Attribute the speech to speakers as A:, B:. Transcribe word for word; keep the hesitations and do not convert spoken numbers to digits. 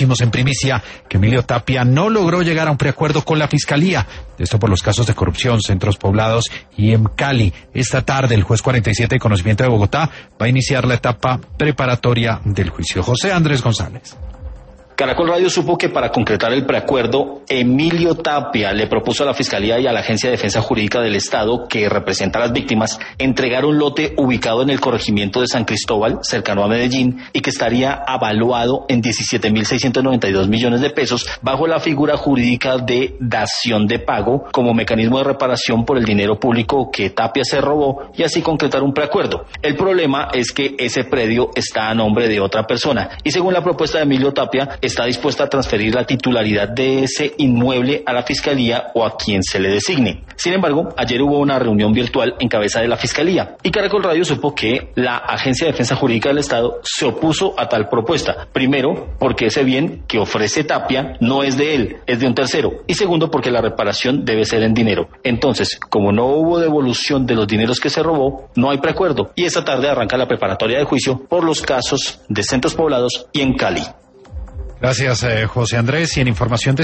A: conocimos en primicia que Emilio Tapia no logró llegar a un preacuerdo con la Fiscalía. Esto por los casos de corrupción, Centros Poblados y en Cali. Esta tarde el juez cuarenta y siete de conocimiento de Bogotá va a iniciar la etapa preparatoria del juicio. José Andrés González.
B: Caracol Radio supo que para concretar el preacuerdo, Emilio Tapia le propuso a la Fiscalía y a la Agencia de Defensa Jurídica del Estado, que representa a las víctimas, entregar un lote ubicado en el corregimiento de San Cristóbal, cercano a Medellín, y que estaría avaluado en diecisiete mil seiscientos noventa y dos millones de pesos, bajo la figura jurídica de dación de pago, como mecanismo de reparación por el dinero público que Tapia se robó, y así concretar un preacuerdo. El problema es que ese predio está a nombre de otra persona, y según la propuesta de Emilio Tapia, está dispuesta a transferir la titularidad de ese inmueble a la Fiscalía o a quien se le designe. Sin embargo, ayer hubo una reunión virtual en cabeza de la Fiscalía y Caracol Radio supo que la Agencia de Defensa Jurídica del Estado se opuso a tal propuesta. Primero, porque ese bien que ofrece Tapia no es de él, es de un tercero. Y segundo, porque la reparación debe ser en dinero. Entonces, como no hubo devolución de los dineros que se robó, no hay preacuerdo. Y esta tarde arranca la preparatoria de juicio por los casos de Centros Poblados y en Cali.
A: Gracias, eh, José Andrés. Y en información de